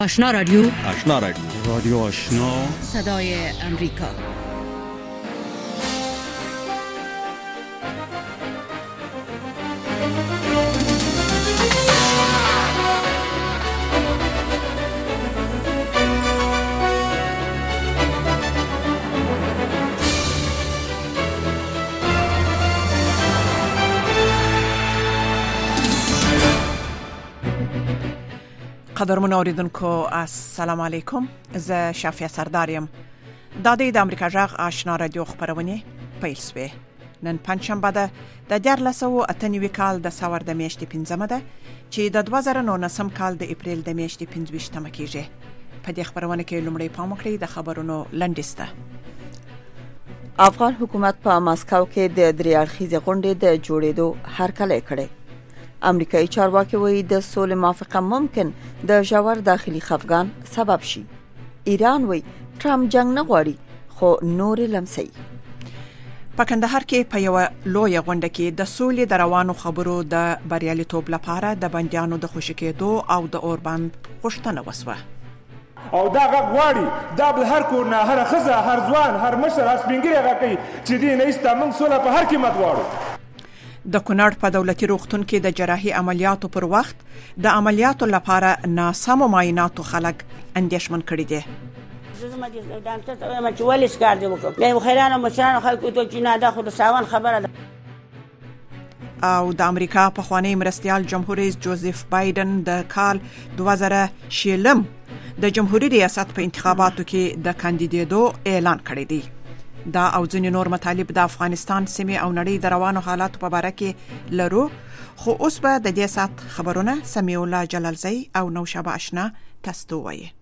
آشنا رادیو رادیو آشنا صدای امریکا. قدرمن اوریدونکو السلام علیکم. زه شافیه سرداریم. د امریکا جغ آشنا رادیو خبرونه پیل شوه. نن پنځشنبه ده د 2098 کال د سور د میاشتې 15مه ده چې د 2019 کال د اپریل د میاشتې 25مه کېږي. په دې خبرونه کې لومړی پام وکړئ د خبرونو لنډیسته. افغان حکومت په ماسکو کې د درې اړخیزې غونډې د جوړېدو هرکلی کړی. امریکایي چارواکي وایي د سولې موافقه ممکن د ژور داخلي خفګان سبب شي. ایران وایي ټرمپ جنگ نه غواړي خو نور لمسي. په کندهار کې په یو لوی غونډه کې د سولې د روانو خبرو د بریالیتوب لپاره د بندیانو د خوشی کېدو او د اوربند غوښتنه وسوه. او دا غواړي دا بل هر کور نه هر خزه هر ځوان هر مشر هر سپینګری غږی چې دې نه استامن سوله په هر قیمت غواړو. د کونړ په دولتي روغتون کې د جراحي عملیاتو پر وخت د عملیاتو لپاره ناسمو معایناتو خلک اندېښمن کړي دي. زما د ډاکټر ته وایم چې ولې سکار دی وکړم. بیا خیرانو مشرانو خلکو ته چې نه دا خو د ساون خبره ده. او د امریکا پخوانی مرستیال جمهور رئیس جوزف بایدن د کال 2000 د جمهوریت ریاست په انتخاباتو کې د کاندیدېدو اعلان کړی دی. دا او ځینې نور مطالب د افغانستان سیمې او نړۍ د روانو حالاتو په اړه کې لرو، خو اوس به د دې سات خبرونه سمیع الله جلالزی او نوشابه آشنا تاسو وایي.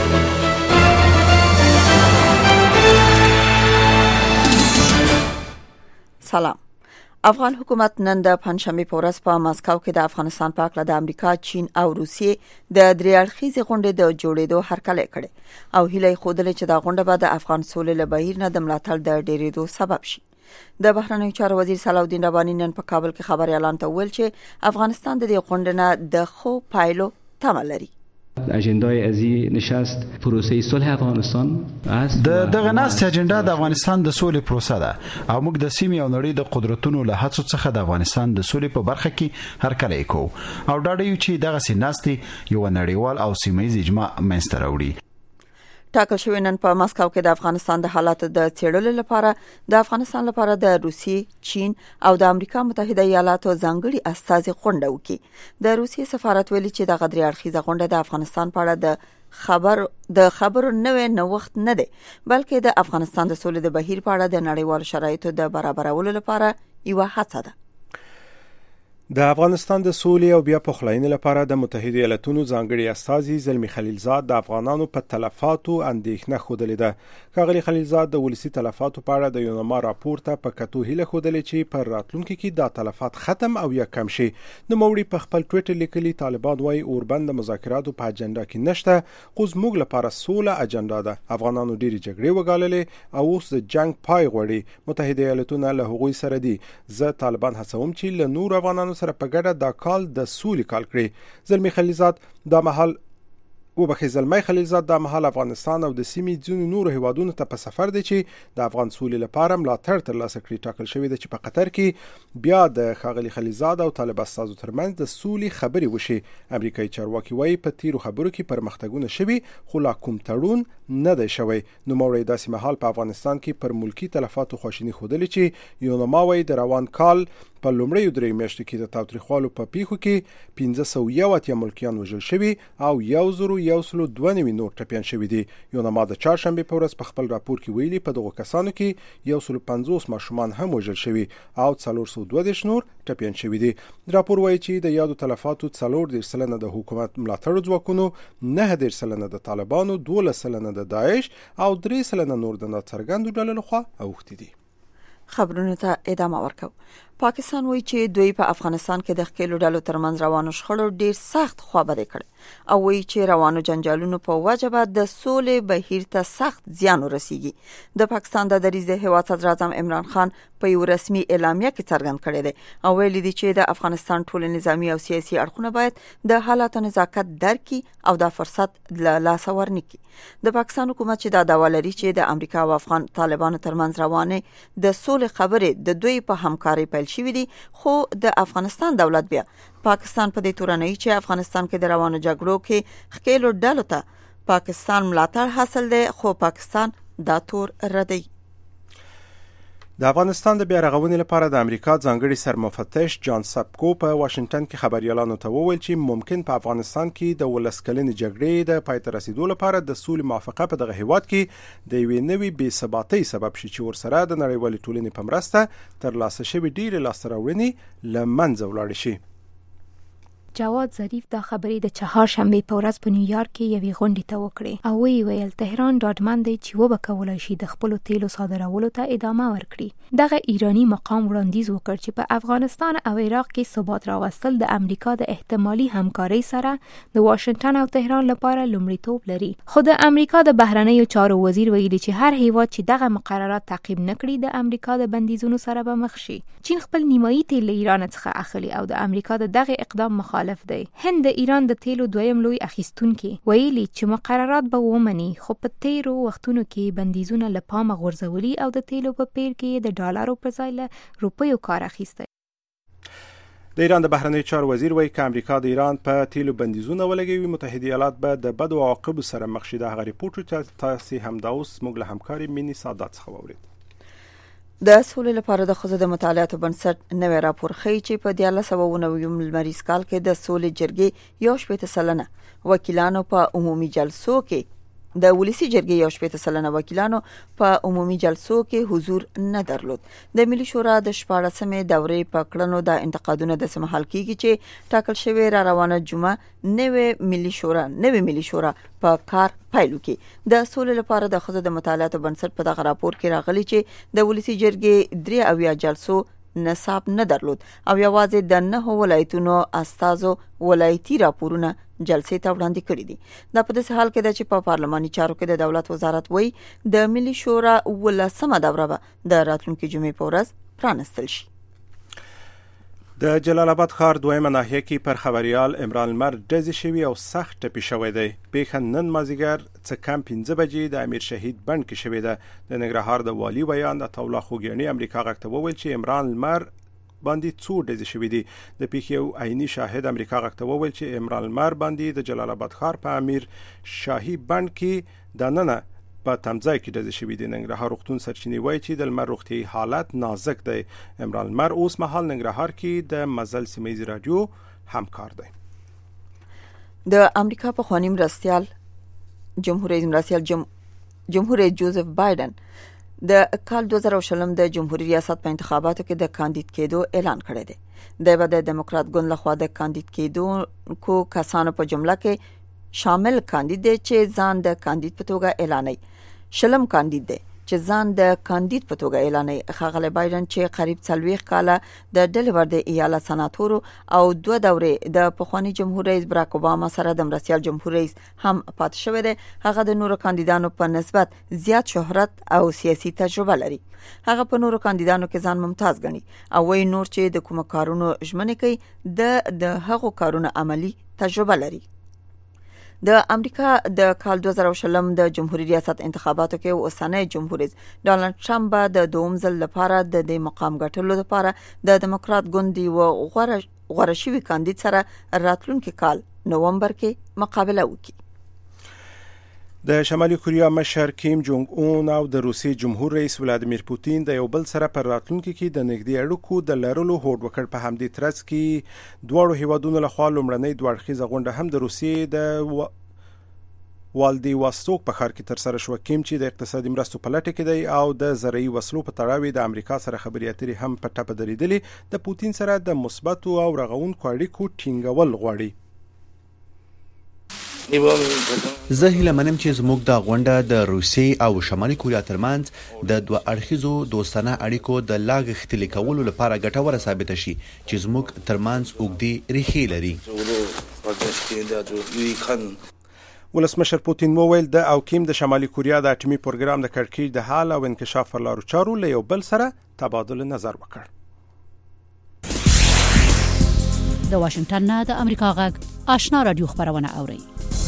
سلام. افغان حکومت نن د پنځشنبه په ورځ په ماسکو کې د افغانستان په اړه د امریکا، چین او روسیې د درې اړخیزې غونډې د جوړېدو هرکلی کړی او هیله یې ښودلې چې دا غونډه به د افغان سولې له بهیر نه د ملاتړ د ډېرېدو سبب شي. د بهرنیو چارو وزیر صلاح الدین رباني نن په کابل کې خبريالانو ته وویل چې افغانستان د دې غونډې نه د ښو پایلو تمه لري. اجندای ازی نشست پروسه صلح افغانستان است. دغه ناست اجنډا د افغانستان د سولې پروسه ده او موږ د سیمې او نړۍ د قدرتونو له هڅو څخه د افغانستان د سولې په برخه کې هرکلی کوو او ډاډه یو چې دغه سیناستي یو نړیوال او سیمه‌یز اجماع منځته راوړي. ټاکل شوی نن په ماسکو کې د افغانستان د حالاتو د څېړلو لپاره د افغانستان لپاره د روسیې، چین او د امریکا متحده ایالاتو ځانګړي استازي غونډه وکړي. د روسیې سفارت ویلي چې د غدري اړخیزه غونډه د افغانستان په اړه د خبرو نوې نوښت نه دی، بلکې د افغانستان د سولې د بهیر په اړه د نړیوالو شرایطو د برابرولو لپاره یو هڅه ده. د افغانستان د سولې او بیا پخلاینې لپاره د متحده ایالاتونو ځانګړي استازي زلمی خلیلزاد د افغانانو په تلفاتو اندېښنه ښودلې ده. ښاغلي خلیلزاد د ولسی تلفاتو په اړه د یونما راپور ته په کتو هیله ښودلې چې په راتلونکي کې دا تلفات ختم او یا کم شي. نوموړي په خپل ټویټر لیکلي طالبان وايي اوربند د مذاکراتو په اجنډا کې نشته، خو زموږ لپاره سوله اجنډا ده. افغانانو ډېری جګړې وګاللې او اوس د جنگ پای غواړي. متحده ایالاتونه له هغوی سره دي. زه طالبان هڅوم چې له نور افغانانو سره په ګډه دا کال د سولې کال کړي. زلمی خلیلزاد دا مهال افغانستان او د سیمې ځینو نورو هیوادونو ته په سفر دی چې د افغان سولې لپاره ملاتړ ترلاسه کړي. ټاکل شوی دی چې په قطر کې بیا د ښاغلي خلیلزاد او طالب استازو ترمنځ د سولې خبرې وشي. امریکایي چارواکي وایي په تیرو خبرو کې پرمختګونه شوي خو لا کوم تړون نه دی شوی. نوموړی داسې مهال په افغانستان کې پر ملکی تلفاتو خواشیني ښودلې چې یونما وایي د روان کال په لومړیو درې میاشتو کې د تاوتریخوالو په پیښو کې 501 ملکیان وژل شوي او 1192 نور ټپیان شوي دي. یونما د چهارشنبه په ورځ په خپل راپور کې ویلي په دغو کسانو کې 150 ماشومان هم وژل شوي او 422 نور ټپیان شوي دي. راپور وایي چې د یادو تلفاتو 40% د حکومت ملاتړو ځواکونو، 9% د طالبانو، 12% د داعش او 3% نور د ناڅرګندو ډلو لخوا اوښتي دي. خبرونه ته ادامه ورکو. پاکستان وایي چې دوی په افغانستان کې د ښکېلو ډلو ترمنځ روانو شخړو ډیر سخت خوابدي کړ او وایي چې روانو جنجالونو په وجه به د سولې بهیر ته سخت زیان ورسیږي د پاکستان د دریځ د هیواد صدر اعظم عمران خان په یو رسمي اعلامیه کې څرګند کړی دی او ویلي دی چې د افغانستان ټول نظامی او سیاسي اړخونه باید د حالاتو نزاکت درکړي او د فرصت له لاسه ورنکړي د پاکستان حکومت چې دا دعوا لري چې د امریکا او افغان طالبانو ترمنځ روانه د سولې خبرې د دوی په همکاري پیل شوې دي خو د افغانستان دولت بیا پاکستان په دې تورنۍ چې افغانستان کې د روانو جګړو کې ښکېلو ډلو ته پاکستان ملاتړ حاصل دی خو پاکستان دا تور ردی د افغانستان د بیا رغونې لپاره د امریکا ځانګړي سرمفتش جان سپکو په واشنگټن کې خبريالانو ته وویل چې ممکن په افغانستان کې د ولسکلنې جګړې د پای ته رسیدو لپاره د سولې موافقه په دغه هیواد کې د یوې نوې بې ثباتۍ سبب شي چې ورسره د نړیوالې ټولنې په مرسته ترلاسه شوي ډېرې لاسته راوړنې له منځه ولاړې شي. جواد ظریف دا خبرې د چهارشنبه په ورځ په نیویارک کې یوې غونډې ته وکړې او ویل تهران ډاډمن دی چې وبکولای شي د خپل تیلو صادرولو ته ادامه ورکړي. دغه ایرانی مقام وړاندیز وکړ چې په افغانستان او عراق کې ثبات راوستل د امریکا د احتمالي همکارۍ سره د واشنگټن او تهران لپاره لومړیتوب لري. خو د امریکا د بهرنیو چارو وزیر ویلي چې هر هیواد چې دغه مقررات تعقیب نکړي د امریکا د بندیزونو سره به مخ شي. چین خپل نیمایي تیل له ایران څخه اخلي او د امریکا دغه اقدام مخالف دی. هند د ایران د تیلو دویم لوی اخیستونکي ویلي چې مقررات به ومني خو په تیرو وختونو کې بندیزونه له پامه غورځولي او د تیلو په پیر کې د ډالرو پر ځای له روپیو کار اخیستی. د ایران د بهرنیو چارو وزیر وایي چې امریکا د ایران په تیلو بندیزونه ولګوي متحده ایالات به د بدو عواقبو سره مخ شي. د هغه ریپورت چې تاسو هم دا اوس موږ له همکاري مینی سادات څخه واورید. د سولې لپاره د خزو د مطالعاتو بنسټ نوې راپور ښیي چې په 1990 لمریز کال کې د سولې جرګې 1.7% وکیلانو په عمومي جلسو کې د ولسی جرګې 1.7% وکیلانو په عمومي جلسو کې حضور نه درلود. د ملي شورا د 14مې دورې په کړنو د انتقادونو د سمحال کیږي چې ټاکل شوی را روانه جمعه نوې ملي شورا په کار پایلو کې د سولې لپاره د خزو د مطالعاتو بنسټ په دغه راپور کې راغلي چې د ولسی جرګې 3 جلسو نصاب نه درلود او یوازې د 9 ولایتونو استازو ولایتي راپورونه جلسې ته وړاندې کړي دي. دا په داسې حال کې ده چې په پارلماني چارو کې د دولت وزارت وایي د ملي شورا 18مه دوره به د راتلونکي جمعې په ورځ پرانستل شي. د جلال آباد ښار دویمه ناحیه کې پر خبريال عمران لمر ډزې شوي او سخت ټپي شوی دی. پیښه نن مازیګر څه کم 15 بجې د امیر شهید بند کې شوې ده. د ننګرهار د والی بیان د تولا خوګیانی امریکا غږ ته وویل چې عمران لمر باندې څو ډزې شوې دي. د پیښې یو عیني شاهد امریکا غږ ته وویل چې عمران لمر باندې د جلال آباد ښار په امیر شاهي بند کې د نننه په تمځای کې ډزې شوې دي. ننګرهار روغتون سرچینې وایي چې د لمر روغتي حالت نازک دی. عمران لمر اوس مهال ننګرهار کې د مزل سیمه رادیو همکار دی. د امریکا په خواني مرستيال جمهور رئیس جوزف بایدن د کال 2020 د جمهوریت ریاست په انتخاباتو کې د کاندید کېدو اعلان کړی دی. د دموکرات ګوند لخوا د کاندید کېدو کو کسانو په جمله کې شامل کاندید چې ځان د کاندید په توګه اعلانوي. شلم کاندید دی چې ځان د کاندید په توګه اعلانوي. ښاغلی بایدن چې قریب 40 کاله د ډلور د ایالت سناتورو او 2 دورې د پخوانی جمهور رئیس براک اوباما سره د مرستيال جمهور رئیس هم پات شوی دی. هغه د نورو کاندیدانو په نسبت زیات شهرت او سیاسي تجربه لري. هغه په نورو کاندیدانو کې ځان ممتاز ګڼي او وایي نور چې د کوم کارونو ژمنه کوي د هغو کارونو عملی تجربه لري. د امریکا د کال 2020 د جمهوریت ریاست انتخاباتو کې اوسنۍ جمهور رئیس ډانلډ ټرمپ د دوم ځل لپاره د دې مقام ګټلو لپاره د دموکرات ګوند و غوړه شوی کاندید سره راتلونکي کال نومبر کې مقابله وکړي. د شمالي کوریا مشر کیم جونګ اون او د روسي جمهور رئیس ولادیمیر پوتین د یو بل سره پر راتلونکي کې د نږدې اړیکو د لرلو هوډ وکړ. په همدې ترڅ کې دواړو هیوادونو لخوا لومړنۍ دوه اړخیزه غونډه هم د روسیې د والدیواستوک په ښار کې تر سره شو. کیم چې د اقتصادي مرستو په لټه کې دی او د زرعي وسلو په تړاو د امریکا سره خبرې اترې هم په ټاپه درېدلې، د پوتین سره د مثبتو او رغونکو اړیکو ټینګول غواړي. زه هیله منم چې زموږ د غونډه د روسیې او شمالي کوریا ترمنځ د دوه اړخیزو دوستانه اړیکو د لا غښتلي کولو لپاره ګټوره ثابته شي چې زموږ ترمنځ اوږدې ریښې لري. ولسمشر پوتین وویل د اوکیم د شمالي کوریا د اټومي پروګرام د کړکېچ د حل او انکشاف پر لارو چارو له یو بل سره تبادله نظر وکړ. د واشنگټن نه د امریکا غږ آشنا رادیو خبرونه اوري.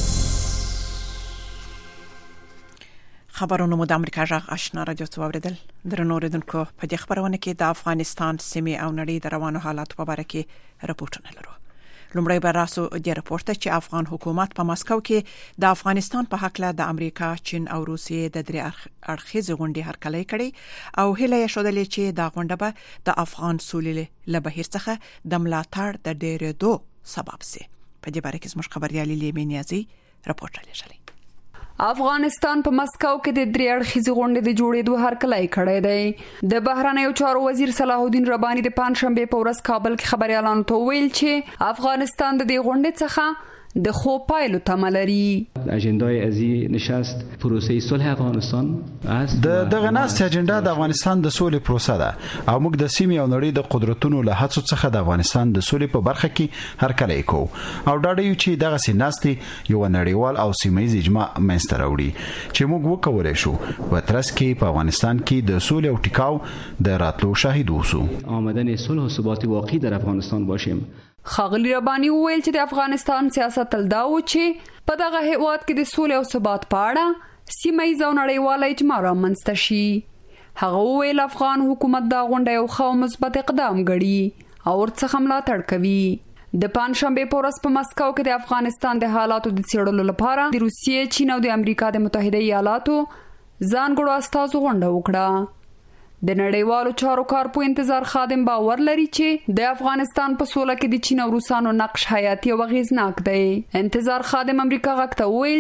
خبرونه مو د امریکا غږ آشنا رادیو څخه اوریدل. درنو اوریدونکو په دې خبرونه کې د افغانستان سیمې او نړۍ د روانو حالات په اړه کې راپورټونه لرو. لومړی به راسو د راپورټ چې افغان حکومت په مسکو کې د افغانستان په حق له د امریکا، چین او روسیې د درې اړخیز غونډې هرکلی کړي او هیله یې شودلې چې د غونډه به د افغان سولې له بهیر څخه د ملاتړ د ډیرېدو سبب شي. په دې باره کې زموږ خبريالي لیمه نیازي راپورټ لري. افغانستان په مسکو کې د درې اړخیزې غونډې د جوړېدو هرکلی کړی دی. د بهرنیو چارو وزیر صلاح الدین رباني د پنځشنبه په ورځ کابل کې خبريالانو ته ویل چې افغانستان د دې غونډې څخه د خو پایلو تمه لري. اجندای ازي نشست پروسه صلح افغانستان است. دغه ناست اجنډا د افغانستان د سولې پروسه ده او موږ د سیمې او نړۍ د قدرتونو له هڅو څخه د افغانستان د سولې په برخه کې هرکلی کوو او ډاډه یو چې دغه سیناستي یو نړیوال او سیمایي اجماع منځته راوړي چې موږ وکولای شو په ترڅ کې په افغانستان کې د سولې او ټیکاو د راتلو شاهد اوسو. آمدن صلح و ثبات واقعي در افغانستان باشیم. خاغلی ربانی وویل چې د افغانستان سیاست تل دا و چې په دغه هیواد کې د سولې او ثبات په اړه سیمایي او نړیواله اجماع رامنځته شي. هغه وویل افغان حکومت دا غونډه یو ښه مثبت اقدام ګڼي او ورڅخه ملاتړ کوي. د پنځشنبه په ورځ په مسکو کې د افغانستان د حالاتو د څېړلو لپاره د روسیې، چین او د امریکا د متحده ایالاتو ځانګړو استازو غونډه وکړه. د نړیوالو چارو کارپو انتظار خادم باور لري چې د افغانستان په سوله کې د چین او روسانو نقش حیاتي او غیرناک دی. انتظار خادم امریکا غاکته ویل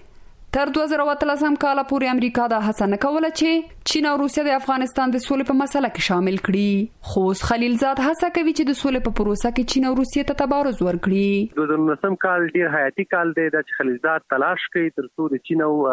چې تر 2013 کال پورې امریکا دا هڅه نه کوله چې چین او روسیا د افغانستان د سولې په مسله کې شامل کړي. خو خلیلزاد هڅه کوي چې د سولې په پروسه کې چین او روسیا ته تبارز ورکړي. 2019 کال ډیر حیاتي کال دی چې خلیلزاد تلاش کوي ترڅو د چین او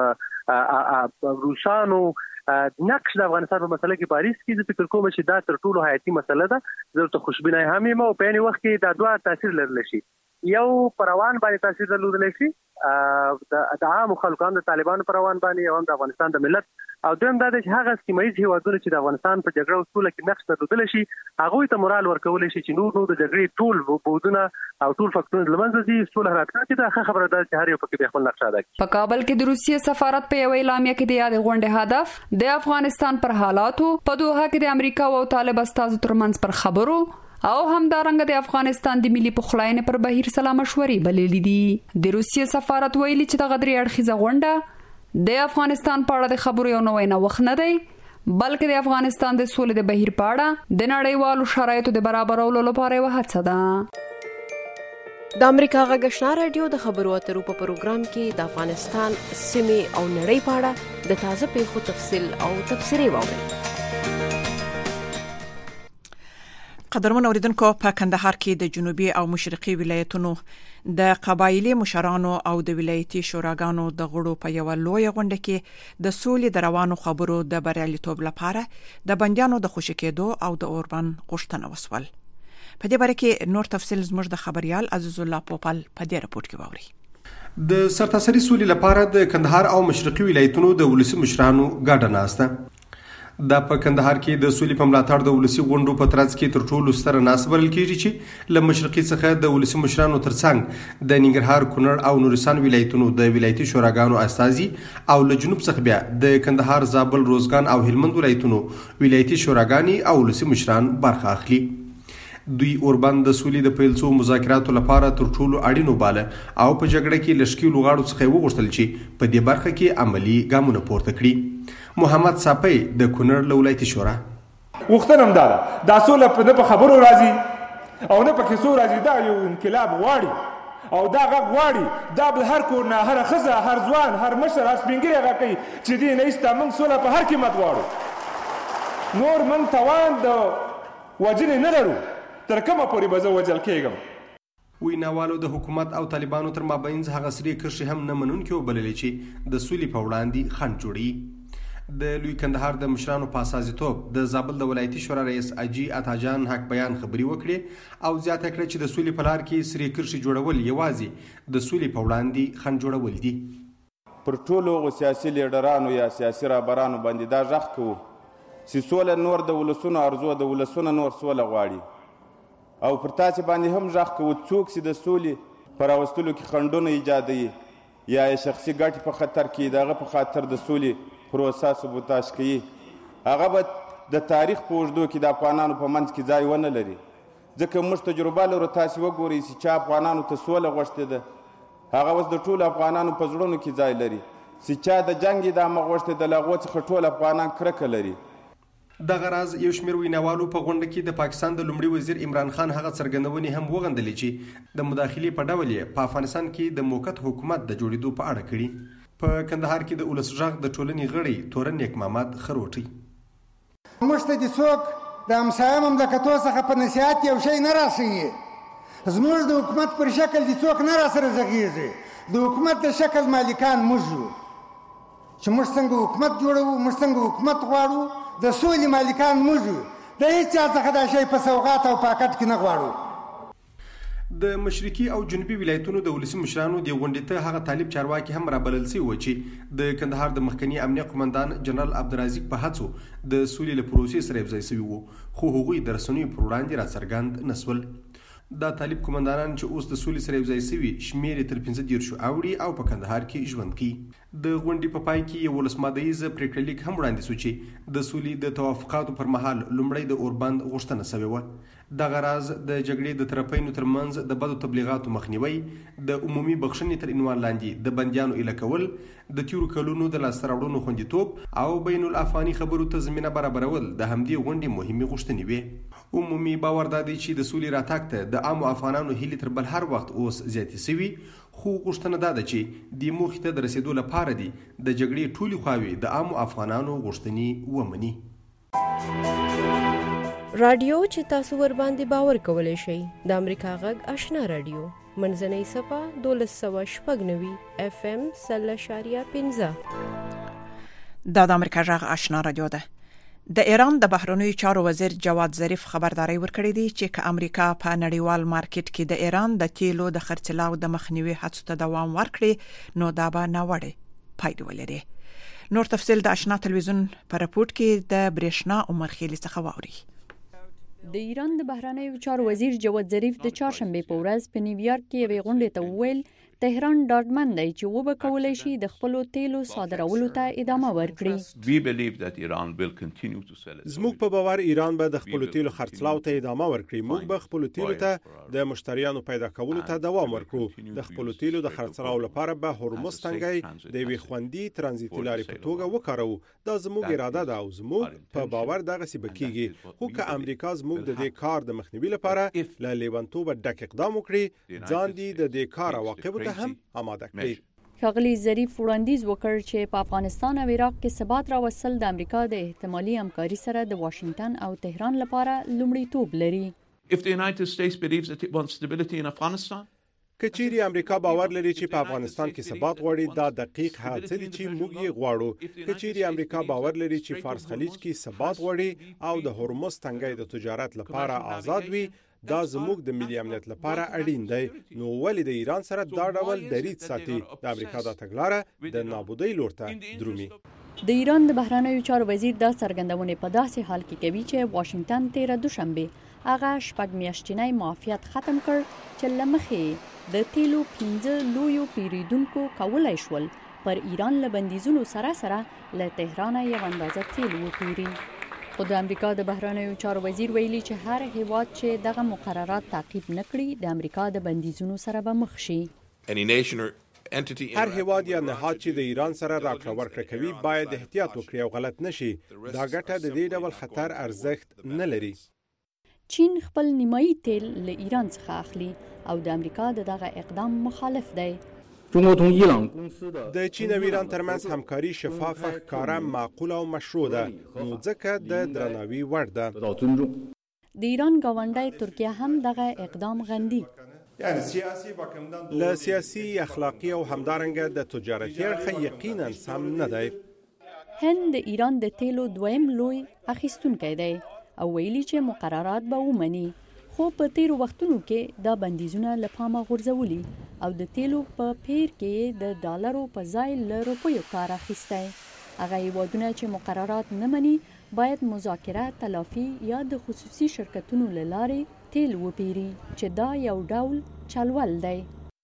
روسانو نقش د افغانستان په مسله کې پاریس کې د فکر کوم چې دا تر ټولو حیاتي مسله ده. ضرورت خوشبینه هم یم او په یوه وخت کې دا دوه تاثیر لرلی شي. یو پروان باندې تاثیر درلودلی شي د عام خلکو، هم د طالبانو پروان باندې او هم د افغانستان د ملت، او دویم دا چې هغه سیمایي هیوادونه چې د افغانستان په جګړه او سوله کې نقش درلودلی شي هغوی ته مورال ورکولی شي چې نور د جګړې ټول بودونه او ټول فکټورونه له منځه ځي. سوله راتلونکې کې دا ښه خبره ده چې هر یو پکې خپل نقش ادا کړي. په کابل کې د روسیې سفارت په یو اعلامیه کې د یاد غونډې هدف د افغانستان پر حالاتو، په دوحه کې د امریکا او طالب استازو ترمنځ پر خبرو او همدارنګه د افغانستان د ملي پخلاینې پر بهیر سلا مشورې بللې دي. د روسیې سفارت ویلي چې دغه درې اړخیزه غونډه د افغانستان په اړه د خبرو یو نوی نوښت نه دی، بلکې د افغانستان د سولې د بهیر په اړه د نړیوالو شرایطو د برابرولو لپاره یوه هڅه ده. د امریکا غږ آشنا رادیو د خبرو اترو په پروګرام کې د افغانستان سیمې او نړۍ په اړه د تازه پیښو تفصیل او تبصرې واورئ. قدرمن اوریدونکو، په کندهار کې د جنوبي او مشرقي ولایتونو د قبایلی مشرانو او د ولایتي شوراګانو د غړو په یو لوی غونډه کې د سولې د روانو خبرو د بریالیتوب لپاره د بندیانو د خوشی کېدو او د اوربند غوښتنه وسول. په دې باره کې نور تفصیل زموږ د خبريال عزیز الله پوپل په دې راپورټ کې واوري. د سرتاسري سولې لپاره د کندهار او مشرقي ولایتونو د ولسی مشرانو ګډه ناسته دا په کندهار کې د سولې په ملاتړ د ولسی غونډو په ترڅ کې تر ټولو ستر ناسبه بلل کېږي چې له مشرقي څخه د ولسی مشرانو ترڅنګ د ننګرهار، کونړ او نورستان ولایتونو د ولایتي شوراګانو استازي او له جنوب څخه بیا د کندهار، زابل، روزګان او هلمند ولایتونو ولایتي شوراګانې او ولسی مشران برخه اخلي. دوی اوربند د سولې د پیلڅو مذاکراتو لپاره تر ټولو اړینو باله او په جګړه کې لشکي لوغاړو څخه وغوښتل چې په دې برخه کې عملی ګامونه پورته کړي. محمد صاپي د کونړ ولایتي شورا وختنم دا سوله په خبرو راځي او نه په کیسو راځي. دا یو انقلاب غواړي او دا غواړي دا به هر کور نه، هر خزه، هر ځوان، هر مشر، هر سپینګری غاکي چې دې نه ایسته موږ سوله په هر قیمت غواړو. نور من توان د وجنې نه لرو، تر کومه پورې به زه وجل کېږم. ویناوالو د حکومت او طالبانو تر مابینځ هغه سری کرښې هم نه منونکي وبللې چې د سولې په وړاندې خنډ جوړي. د لوی کندهار د مشرانو په اساسیتوب د زابل د ولایتي شورا رئیس اجي عطاجان حق بیان خبري وکړي او زیاته کړه چې د سولې په لار کې سری کرښې جوړول یوازې د سولې په وړاندې خنډ جوړول دي. پر ټولو سیاسي لیډرانو یا سیاسي رهبرانو باندې دا غږ کوو چې سوله نور د ولسونو ارزو د ولسونو نور سوله غواړي او پر تاسې باندې هم غږ کوو څوک چې د سولې په راوستلو کې خنډونه ایجادوي یا یې شخصي ګټې په خطر کې د هغه په خاطر د سولې پروسه سبوتاژ کوي هغه به د تاریخ په اوږدو کې د افغانانو په منځ کې ځای ونه لري ځکه موږ تجربه لرو. تاسې وګورئ چې چا افغانانو ته سوله غوښتې ده هغه اوس د ټولو افغانانو په زړونو کې ځای لري. چې چا د جنګ ادامه غوښتې ده له هغو څخه ټول افغانان کرکه لري. دغه راز یو شمېر ویناوالو په غونډه کې د پاکستان د لومړي وزیر عمران خان هغه څرګندونې هم وغندلې چې د مداخلې په ډول یې په افغانستان کې د موقت حکومت د جوړېدو په اړه کړي. په کندهار کې د ولس غږ د ټولنې غړی تورن نیک محمد خروټي موږ ته د څوک د همسایه مملکتو څخه په نصیحت یو شی نه راسوي. زموږ د حکومت پر شکل د څوک نه راسره غږیږي. د حکومت د شکل مالکان موږ یو چې موږ څنګه حکومت جوړوو موږ څنګه حکومت غواړو. د سولې مالکان موږ یو. د هیڅ چا څخه دا شی په سوغات او پاکټ کې نه غواړو. د مشرقي او جنوبي ولایتونو د ولسي مشرانو د غونډې ته هغه طالب چارواکي هم رابلل شوي و چې د کندهار د مخکنی امنیه قومندان جنرال عبدالرزاق په هڅو د سولې له پروسې سره یوځای شوي وو خو هغوی د رسنیو پر وړاندې راڅرګند نسول. دا طالب قومندانان چې اوس د سولې سره یوځای شوي شمېر یې تر 15 اوړي او په کندهار کې ژوند کوي. د غونډې په پای کې یو ولسمادیزه پریکړه لیک هم وړاندې شو چې د سولې د توافقاتو پر مهال لومړی د اوربند غوښتنه شوې وه. دغه راز د جګړې د طرفینو ترمنځ د بدو تبلیغاتو مخنیوي د عمومي بخښنې تر عنوان لاندې د بندیانو ایله کول د تیرو کلونو د لاسته راوړنو خوندیتوب او بین الافغاني خبرو ته زمینه برابرول د همدې غونډې مهمې غوښتنې وې. عمومي باور دا دی چې د سولې راتګ ته د عامو افغانانو هیلې تر بل هر وخت اوس زیاتې شوي خو غوښتنه دا ده چې د موخې ته د رسیدو لپاره دي د جګړې ټولې خواوې د عامو افغانانو غوښتنې ومني. رادیو چې تاسو ور باندې باور کولای شئ د امریکا غږ آشنا رادیو منځنۍ صفه 1290 FM 0.15 دا د امریکا غږ آشنا رادیو ده. د ایران د بهرنیو چارو وزیر جواد ظریف خبرداري ورکړې دي چې که امریکا په نړیوال مارکیټ کې د ایران د تیلو د خرڅلاو د مخنیوي هڅو ته دوام ورکړي نو دا به ناوړه پایله ولري. نور تفصیل د آشنا تلویزیون په راپورټ کې د برېښنا عمر خیلی څخه واوري. د ایران د بهرنیو چارو وزیر جواد ظریف د چهارشنبه په ورځ په نیویارک کې یوې غونډې ته وویل تهران ډاډمن دی چې وبه کولای شي د خپلو تیلو صادرولو ته ادامه ورکړي. زموږ په باور ایران به د خپلو تیلو خرڅلاو ته ادامه ورکړي. موږ به خپلو تیلو ته د مشتریانو پیدا کولو ته دوام ورکړو. د خپلو تیلو د خرڅلاو لپاره به هرمز تنګی د یوې خوندي ترانزیتي لارې په توګه وکاروو. دا زموږ اراده ده او زموږ په باور دغه سی بکیږي. خو که امریکا زموږ د دې کار د مخنیوي لپاره له لیوانتوب ډک اقدام وکړي ځان دې د دې کار عواقب هم آماده کړي. ښاغلي ظریف وړاندیز وکړ چې په افغانستان او عراق کې ثبات راوستل د امریکا د احتمالي همکاري سره د واشنگټن او تهران لپاره لومړیتوب لري. که چیرې امریکا باور لري چې په افغانستان کې ثبات غواړي دا دقیق هڅه دي چې موږ یې غواړو. که چیرې امریکا باور لري چې فارس خلیج کې ثبات غواړي او د هرمز تنګی د تجارت لپاره آزاد وي دا زموږ د ملي امنیت لپاره اړین دی نو ولې د ایران سره دا ډول دریځ ساتي؟ د امریکا د تګلاره د نابودۍ لور ته درومي. د ایران د بهرنیو چارو وزیر دا څرګندونه په داسې حال کې کوي چې واشنگټن 13 دوشنبه هغه شپږ میاشتنی معافیت ختم کړ چې لمخې د تیلو 15 لویو پیریدونکو کولای شول پر ایران له بندیزونو سره له تهران یو اندازه تیل وپیري. خو د امریکا د بهرنیو چارو وزیر ویلي چې هر هیواد چې دغه مقررات تعقیب نکړي د امریکا د بندیزونو سره به مخ شي. هر هیواد یا نهاد چې د ایران سره راکړه ورکړه کوي باید احتیاط وکړي او غلط نشي. دا ګټه د دې ډول خطر ارزښت نه لري. چین خپل نیمایي تیل له ایران څخه اخلي او د امریکا دغه اقدام مخالف دی. د چین او ایران ترمنځ همکاري شفافه، ښکاره، معقوله او مشروع ده نو ځکه د درناوي وړ ده. د ایران ګاونډی ترکیه هم دغه اقدام غندي. له سیاسي اخلاقی او همدارنګه د تجارتي اړخ یقینا سم نه دی. هند د ایران د تیلو دویم لوی اخیستونکی دی او ویلي چې مقررات به ومني، خو په تیرو وختونو کې دا بندیزونه له پامه غورځولي او د تیلو په پیر کې د ډالرو په ځای له روپیو کار اخیستی. هغه هیوادونه چې مقررات نه مني باید مذاکره، تلافي یا د خصوصي شرکتونو له لارې تیل وپیري چې دا یو ډول چلول دی.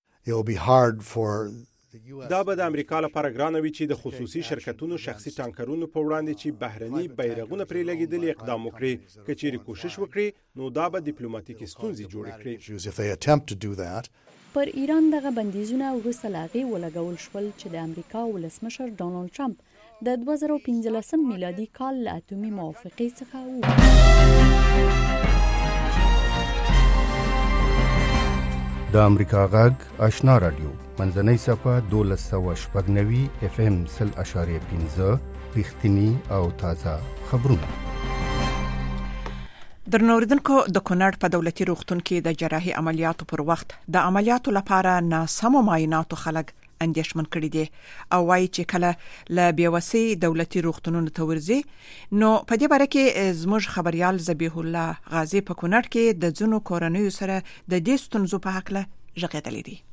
دا به د امریکا لپاره ګرانه وي چې د خصوصي شرکتونو شخصي ټانکرونو په وړاندې چې بهرني بیرغونه پرې لګېدلي اقدام وکړي. که چیرې کوشش وکړي نو دا به ډیپلوماټیکي ستونزې جوړې کړي. پر ایران دغه بندیزونه وروسته له هغې ولګول شول چې د امریکا ولسمشر ډانلډ ټرمپ د 2015 میلادي کال له اتومي موافقې څخه د امریکا غږ آشنا رادیو منځنۍ صفحه 1290 FM 0.15 رښتینی او تازه خبرونه. درنوردونکو، د کونړ په دولتي روغتون کې د جراحي عملیاتو پر وخت د عملیاتو لپاره ناسمو معایناتو خلک اندېښمن کړي دي او وایي چې کله له بیوسي دولتي روغتونونو ته ورځي. نو په دې باره کې زموږ خبريال ذبیح الله غازی په کونړ کې د ځینو کورنیو سره د دې ستونزو په حق له ژغېدلې دي.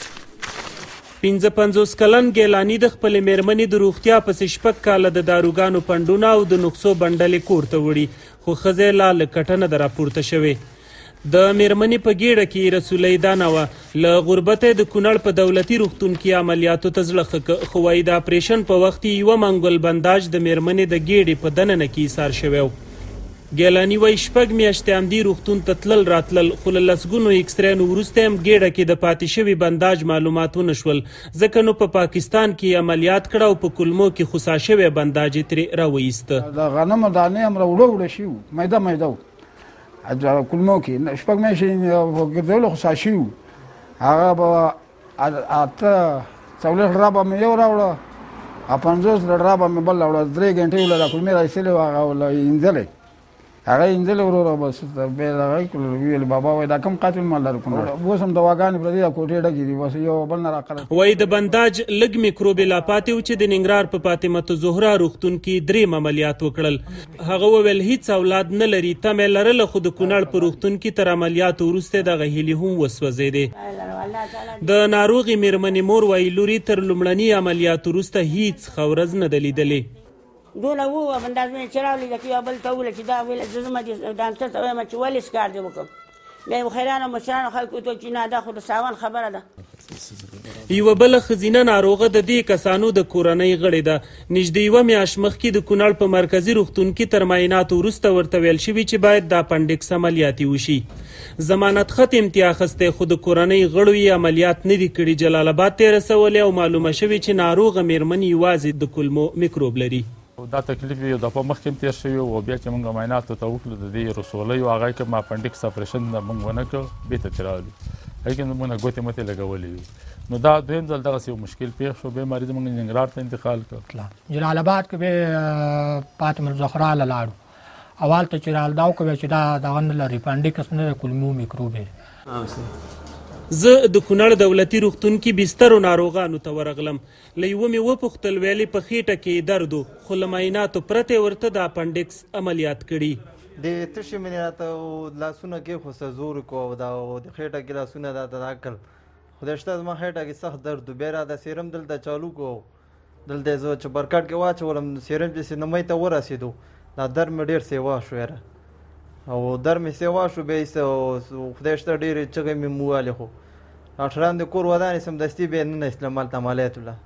55 کلن ګیلانی د خپل میرمنې د روغتیا په شپږ کال د داروګانو پندونه او د نقصو بندلې کور ته وړي، خو خزه لا لکټنه در راپورته شوه. د میرمنې په ګیړه کې رسولې دانوه له غربته د کونړ په دولتي روغتون کې عملیاتو ته ځلخه خوای د اپریشن په وخت یو منګل بنداج د میرمنې د ګیړې په دننه کې سار شوو. ګیلانی وای شپږ میاشتې امدی روغتون ته تلل راتلل، خو له لسګونو ایکسرې نو وروسته هم ګیړه کې د پاتې شوی بنداج معلوماتونه شول، ځکه نو په پاکستان کې عملیات کړه او په کلمو کې خصا شوی بنداج ترې راوېست. د غنم دانې هم راوړو شو مېده اجازه کلمو کې شپږ میاشتې ګرځول خصا شو، هغه به اته څولې رابه مې یو راوړه 50 رابه مې بل راوړه 3 غنټې ولا کلمې راځلې هغه ولا انځلې هغه انځل ورو بس به دا ویل بابا وای دا کم قاتل مال درکونه وسم دواګان پر دې کوټې ډګې دي بس یو بل نه راکړه. وای د بنداج لګ میکروب لا پاتې و چې د ننګرهار په فاطمه زهرا روغتون کې 3 عملیات وکړل. هغه ویل هیڅ اولاد نه لري، تم لرله خود کونړ په روغتون کې تر عملیات ورسته د غهیلی هم وسوځیدي. د ناروغي میرمنې مور وای لوري تر لمړنی عملیات ورسته هیڅ خورز نه دلیدلې. دونه وو بنداز مې چراولې د کیو بل ته ول چې دا ویل زما دي دانته ته ما چې ولې سکار دی وکم مې خیرانه مشران خلکو ته چې نه دا خو د ساون خبره ده. یو بل خزینه ناروغه د دې کسانو د کورنۍ غړي ده. نږدې یو میاشت مخکې د کونړ په مرکزی روغتون کې تر معاینات ورسته ورته ویل شوی چې باید د اپنډکس عملیاتي وشي. ضمانت خط امتیاز خسته خود کورنۍ غړو عملیات نه دي کړي. جلال آباد ته رسولې او معلومه شوی چې ناروغه میرمن یوازې د کلمو میکروب لري. دا تکلیف یو د په مخکې تیر شوی او بیا چې موږ معاینات ته وکړو د دې رسولې او هغه کې ما اپنډکس اپریشن موږ ونه کړ به ته ترالي هغه موږ ګوتې مته لګولې. نو دا دویم ځل دغه یو مشکل پیښ شو، به مریض موږ ننګرهار ته انتقال کړ. جلال آباد کې به فاطمه زهرا لاړو اول ته چرال داو کوي چې دا دغه نه لري اپنډکس نه کلمو میکروب. زه د کونړ دولتي روغتون کې بسترو ناروغانو ته ورغلم. له یوه مې وپوښتل ویلې په خېټه کې درد و، خو له معایناتو پرته ورته د اپنډکس عملیات کړي. د تشې مې راته لاسونه کې خو څه زور کو دا د خېټه کې لاسونه دا کړل، خدای شته زما خېټه کې سخت درد و. بیا را د سیرم دلته چالو کو دلته زه چې برکټ کې واچولم سیرم چې نمۍ ته ورسېدو دا درد مې ډېر سیوا شو یاره او در مې سیوا شو. بیا خدای شته ډېرې چغې مې موالې خو ډاکټران د کور ودانې سمدستي بیا نن اسلام عملیات الله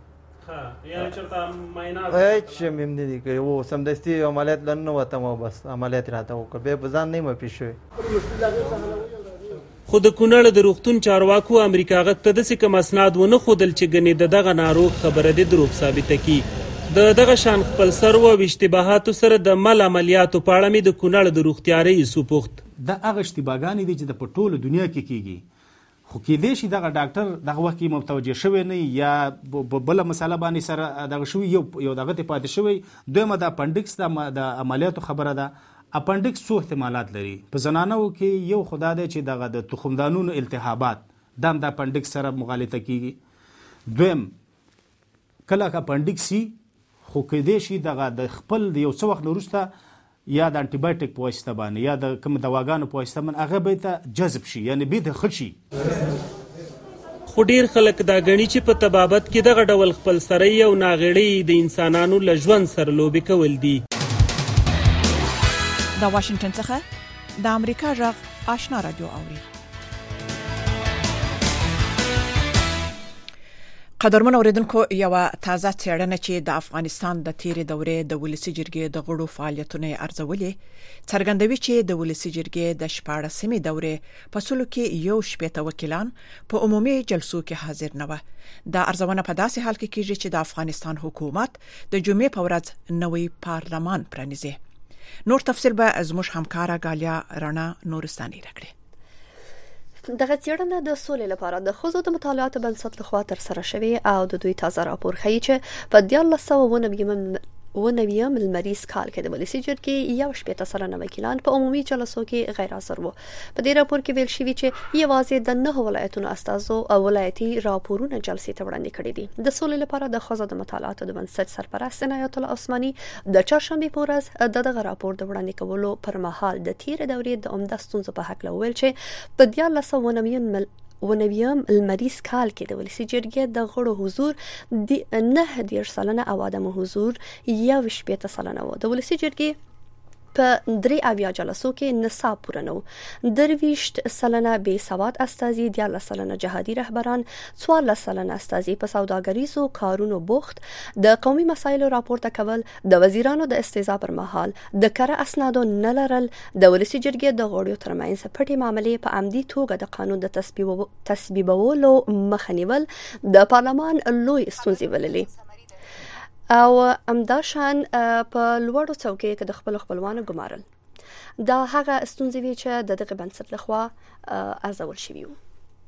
هیڅ مې نه دي کړی و سمدستي عملیات لن نه وتم او بس عملیات راته وکړ بیا په ځان نه مې پیښ شوی. خو د کونړ د روغتون چارواکو امریکا غږ ته داسې کوم اسناد ونه ښودل چې ګنې د دغه ناروغ خبره د دروغ ثابته کړي. د دغه شان خپل سر و اشتباهاتو سره د مل عملیاتو په اړه مې د کونړ د روغتیا رئیس وپوښت. دا هغه اشتباهګانې دي چې په ټوله دنیا کې کیږي، خو کېدای شي دغه ډاکټر دغه وخت کې متوجه شوی نه یا بله مسله باندې سره دغه شوي یو دغه ته پاتې شوی. دویمه د اپنډکس د عملیاتو خبره ده. اپنډکس څو احتمالات لري. په زنانو کې یو خدا دی چې دغه د تخمدانونو التهابات دا هم د اپنډکس سره مغالطه کیږي. دویم کله که اپنډکس سي خو کېدای شي دغه د خپل د یو څه وخت نه وروسته یا د انټي بایوټیک په واسطه باندې یا د کوم دواګانو په واسطه باندې هغه به ته جذب شي، یعنی به د ښه شي. خو ډیر خلک دا ګڼي چې په طبابت کې دغه ډول خپل سرۍ او ناغېړۍ د انسانانو له ژوند سره لوبې کول دي. د واشنگټن څخه د امریکا غږ آشنا رادیو اوري. قدرمن اوریدونکو، یو تازه څېړنه چې د افغانستان د تیرې دورې د ولسی جرګې د غړو فعالیتونه ارزولې څرګندوي چې د ولسی جرګې د 14مې دورې په سلو کې یو شپېته وکیلان په عمومي جلسو کې حاضر نه و. دا ارزونه په داسې حال کې کیږي چې د افغانستان حکومت د جمعې په ورځ نوی پارلمان پرانیزي. نور تفصیل به زموږ همکاره غالیا رڼا نورستاني راکړي. دغه څېړنه د سولې لپاره د ښځو د مطالعاتو بنسټ لخوا ترسره شوې او د دوی تازه راپور ښیي چې په 1999 لمریز کال کې د ولسی جرګې یو شپېته سلنه وکیلان په عمومي جلسو کې غیر حاضر وو. په دې راپور کې ویل شوي چې یوازې د 9 ولایتونو استازو او ولایتي راپورونه جلسې ته وړاندې کړي دي. د سولې لپاره د ښځو د مطالعاتو د بنسټ سرپرست عنایت الله عثماني د چهارشنبه په ورځ دغه راپور د وړاندې کولو پر مهال د تیرې دورې د عمده ستونزو په حق ویل چې په 1999 لمریز کال کې د ولسی جرګې د غړو حضور د 9 سلنه او عدم حضور یو شپېته سلنه و. د ولسی جرګې په 3 جلسو کې نصاب پوره نه و. 23 سلنه بې سواد استازي، 14 سلنه جهادي رهبران، 14 سلنه استازي په سوداګریزو کارونو بوخت، د قومي مسایلو راپورته کول، د وزیرانو د استیضاح پر مهال د کره اسنادو نه لرل، د ولسی جرګې د غړو ترمنځ پټې معاملې په عمدي توګه د قانون د تصویبولو مخه نیول د پارلمان لوی ستونزې بللې. او امداشان په لوړو څوکۍ کې د خپل خپلوانو ګمارل. دا هغه ستونزې وي چې د دغه بنسټ لخوا ارزول شوي وو.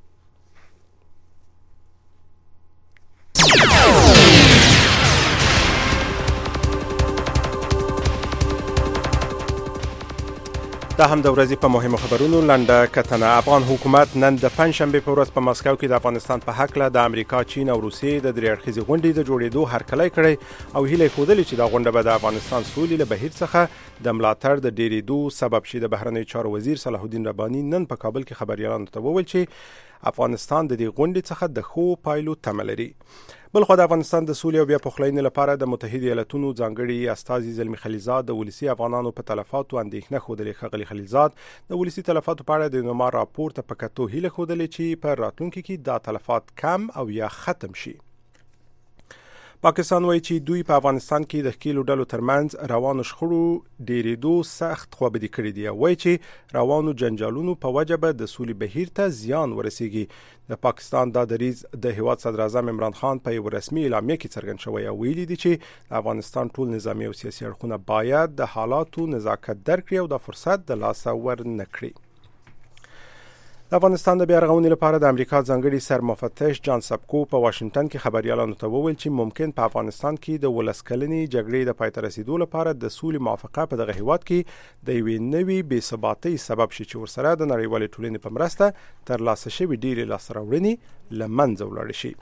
دا هم د ورځې په مهمو خبرونو لنډه کتنه. افغان حکومت نن د پنځشنبه په ورځ په مسکو کې د افغانستان په حق له د امریکا، چین او روسیې د درې اړخیزې غونډې د جوړېدو هرکلی کړی او هیله ښودلې چې دا غونډه به د افغانستان سولې له بهیر څخه د ملاتړ د ډېرېدو سبب شي. د بهرنیو چارو وزیر صلاح الدین رباني نن په کابل کې خبريالانو ته وویل چې افغانستان د دې غونډې څخه د ښو پایلو تمه لري. بلخو د افغانستان د سولې او بیا پخلاینې لپاره د متحده ایالاتونو ځانګړي استازي زلمی خلیلزاد د ولسی افغانانو په تلفاتو اندېښنه ښودلې. ښاغلي خلیلزاد د ولسی تلفاتو په اړه د نومار راپور ته په کتو هیله ښودلې چې په راتلونکي کې دا تلفات کم او یا ختم شي. پاکستان وایي چې دوی په افغانستان کې د ښکېلو ډلو ترمنځ روانو شخړو ډېرېدو سخت خوابدي کړي دي او وایي چې روانو جنجالونو په وجه به د سولې بهیر ته زیان ورسیږي. د پاکستان دا دریځ د هیواد صدر اعظم عمران خان په یو رسمي اعلامیه کې څرګند شوی او ویلي دي چې د افغانستان ټول نظامي او سیاسي اړخونه باید د حالاتو نزاکت درکړي او د فرصت د لاسه ورنکړي. د افغانستان د بیا رغونې لپاره د امریکا ځانګړي سرمفتش جان سبکو په واشنگټن کې خبريالانو ته وویل چې ممکن په افغانستان کې د ولسکلنې جګړې د پای ته رسیدو لپاره د سولې موافقه په دغه هیواد کې د یوې نوې بې ثباتۍ سبب شي چې ورسره د نړیوالې ټولنې په مرسته ترلاسه شوې ډېرې لاسته راوړنې له منځه ولاړې شي.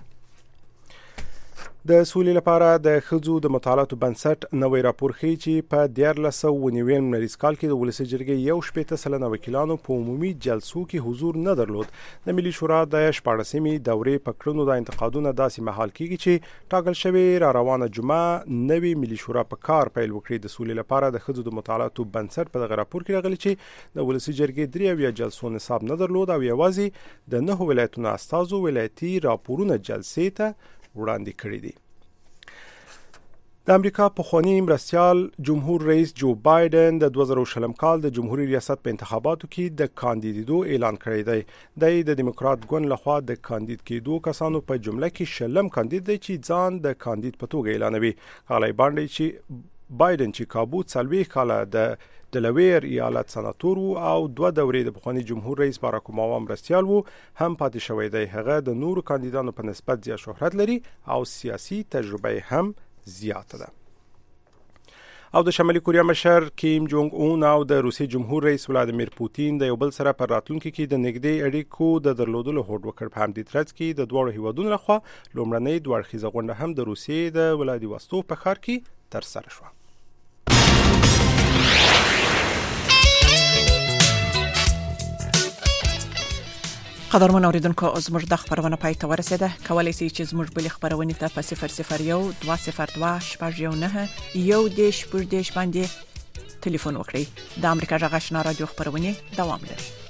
د سولې لپاره د ښځو د مطالعاتو بنسټ نوې راپور ښیي چې په 1999 لمریز کال کې د ولسی جرګې یو شپېته سلنه وکیلانو په عمومي جلسو کې حضور نه درلود. د ملي شورا د 14مې دورې په کړنو د انتقادونو داسې مهال کېږي چې ټاکل شوی را روانه جمعه نوې ملي شورا په کار پیل وکړي. د سولې لپاره د ښځو د مطالعاتو بنسټ په دغه راپور کې راغلی چې د ولسی جرګې 3 جلسو نصاب نه درلود او یوازې د 9 ولایتونو استازو ولایتي راپورونه جلسې ته وړاندې کړي دي. د امریکا پخوانی مرستیال جمهور رئیس جو بایدن د 2020 کال د جمهوریت ریاست په انتخاباتو کې د کاندیدېدو اعلان کړی دی. د دیموکرات ګوند لخوا د کاندید کېدو کسانو په جمله کې شلم کاندید دی چې ځان د کاندید په توګه اعلانوي. غالۍ باندې چې بایدن چې کابو 40 کاله د دلویر ایالت سناتور او 2 دورې د پخوانی جمهور رئیس باراک اوباما مرستیال وو هم پاتې شوی دی. هغه د نورو کاندیدانو په نسبت زیات شهرت لري او سیاسي تجربه هم زیاته ده. او د شمالي کوریا مشر کیم جونګ اون او د روسي جمهور رئیس ولادیمیر پوتین د یو بل سره پر راتلونکو کې د نږدې اړیکو د درلودلو هوډ وکړ. په همدې ترڅ کې د دوه هیوادونو لخوا لومړنۍ دوه اړخیزه غونډه هم د روسیې د ولادیواستوک په ښار کې ترسره شوه. قدرمن اوریدونکو زموږ د خبرونه پای ته ورسیده. کولای شئ چې زموږ بل خبرونه ته په 001 202 شپږ 1 باندې ټلیفون وکړئ. د امریکا غږ آشنا رادیو خبرونه دوام لري.